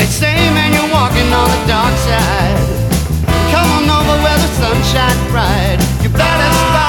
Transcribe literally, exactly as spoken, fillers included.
say, man, you're walking on the dark side. Come on over where the sun shines bright.